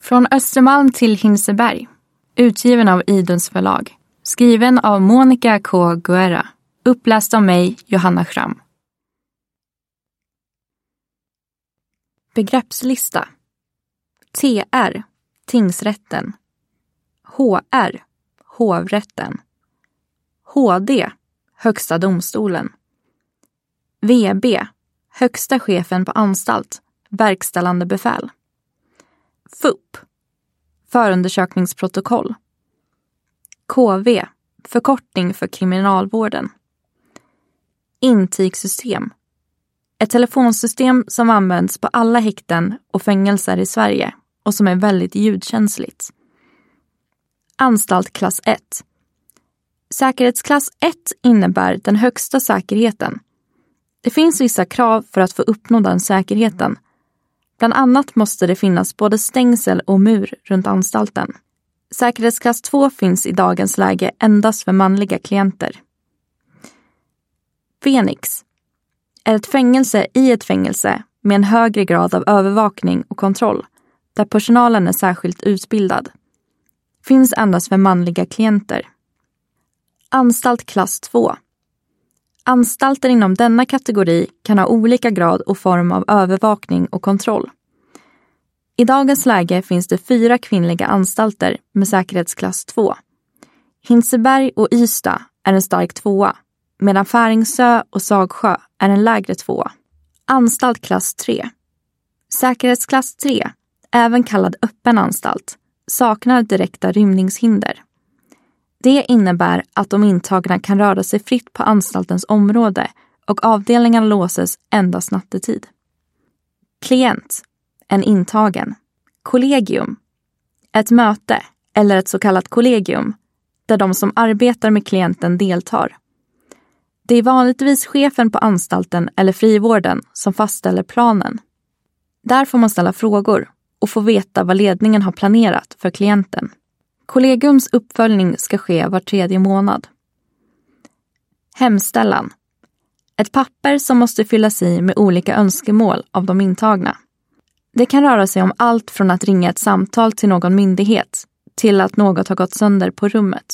Från Östermalm till Hinseberg. Utgiven av Iduns förlag. Skriven av Monica K. Guerra. Uppläst av mig, Johanna Schramm. Begreppslista. TR, tingsrätten. HR, hovrätten. HD, högsta domstolen. VB, högsta chefen på anstalt, verkställande befäl. FUP, förundersökningsprotokoll. KV, förkortning för kriminalvården. Intygssystem, ett telefonsystem som används på alla häkten och fängelser i Sverige och som är väldigt ljudkänsligt. Anstalt klass 1. Säkerhetsklass 1 innebär den högsta säkerheten. Det finns vissa krav för att få uppnå den säkerheten. Bland annat måste det finnas både stängsel och mur runt anstalten. Säkerhetsklass 2 finns i dagens läge endast för manliga klienter. Fenix är ett fängelse i ett fängelse med en högre grad av övervakning och kontroll, där personalen är särskilt utbildad. Finns endast för manliga klienter. Anstalt klass 2. Anstalter inom denna kategori kan ha olika grad och form av övervakning och kontroll. I dagens läge finns det 4 kvinnliga anstalter med säkerhetsklass 2. Hinseberg och Ystad är en stark 2, medan Färingsö och Sagsjö är en lägre 2. Anstalt klass 3. Säkerhetsklass 3, även kallad öppen anstalt, saknar direkta rymningshinder. Det innebär att de intagna kan röra sig fritt på anstaltens område och avdelningarna låses endast nattetid. Klient, en intagen. Kollegium, ett möte eller ett så kallat kollegium där de som arbetar med klienten deltar. Det är vanligtvis chefen på anstalten eller frivården som fastställer planen. Där får man ställa frågor och få veta vad ledningen har planerat för klienten. Kollegiums uppföljning ska ske var 3:e månad. Hemställan. Ett papper som måste fyllas i med olika önskemål av de intagna. Det kan röra sig om allt från att ringa ett samtal till någon myndighet till att något har gått sönder på rummet.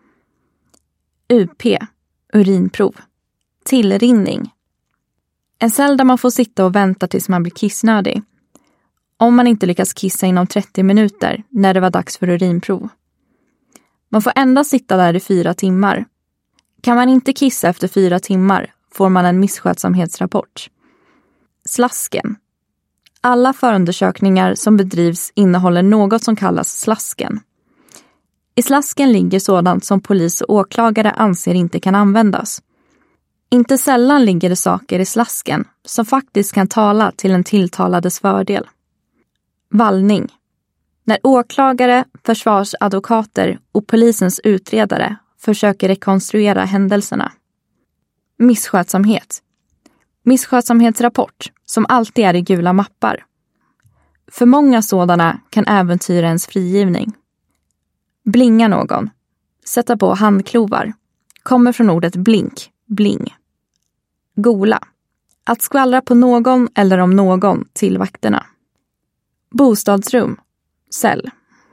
UP, urinprov. Tillrinning. En cell där man får sitta och vänta tills man blir kissnödig. Om man inte lyckas kissa inom 30 minuter när det var dags för urinprov. Man får endast sitta där i 4 timmar. Kan man inte kissa efter 4 timmar får man en misskötsamhetsrapport. Slasken. Alla förundersökningar som bedrivs innehåller något som kallas slasken. I slasken ligger sådant som polis och åklagare anser inte kan användas. Inte sällan ligger det saker i slasken som faktiskt kan tala till en tilltalades fördel. Vallning. När åklagare, försvarsadvokater och polisens utredare försöker rekonstruera händelserna. Misskötsamhet. Misskötsamhetsrapport som alltid är i gula mappar. För många sådana kan äventyra ens frigivning. Blinga någon. Sätta på handklovar. Kommer från ordet blink, bling. Gola. Att skvallra på någon eller om någon till vakterna. Bostadsrum. Cell.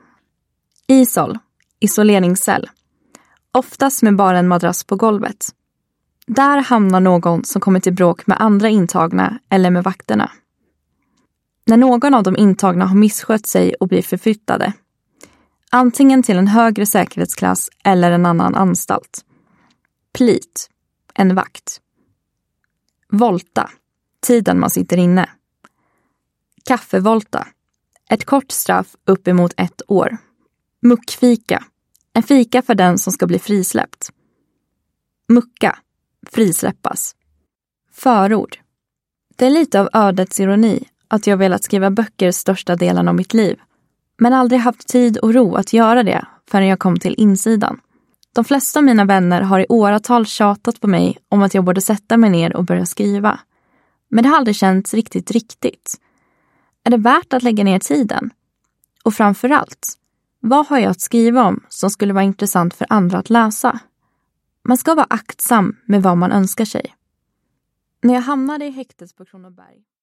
Isol. Isoleringscell. Oftast med bara en madrass på golvet. Där hamnar någon som kommer till bråk med andra intagna eller med vakterna. När någon av de intagna har misskött sig och blir förflyttade. Antingen till en högre säkerhetsklass eller en annan anstalt. Plit. En vakt. Volta. Tiden man sitter inne. Kaffevolta. Ett kort straff uppemot 1 år. Muckfika. En fika för den som ska bli frisläppt. Mucka. Frisläppas. Förord. Det är lite av ödets ironi att jag velat skriva böcker största delen av mitt liv. Men aldrig haft tid och ro att göra det förrän jag kom till insidan. De flesta av mina vänner har i åratal tjatat på mig om att jag borde sätta mig ner och börja skriva. Men det har aldrig känts riktigt. Är det värt att lägga ner tiden? Och framförallt, vad har jag att skriva om som skulle vara intressant för andra att läsa? Man ska vara aktsam med vad man önskar sig. När jag hamnade i häktet på Kronoberg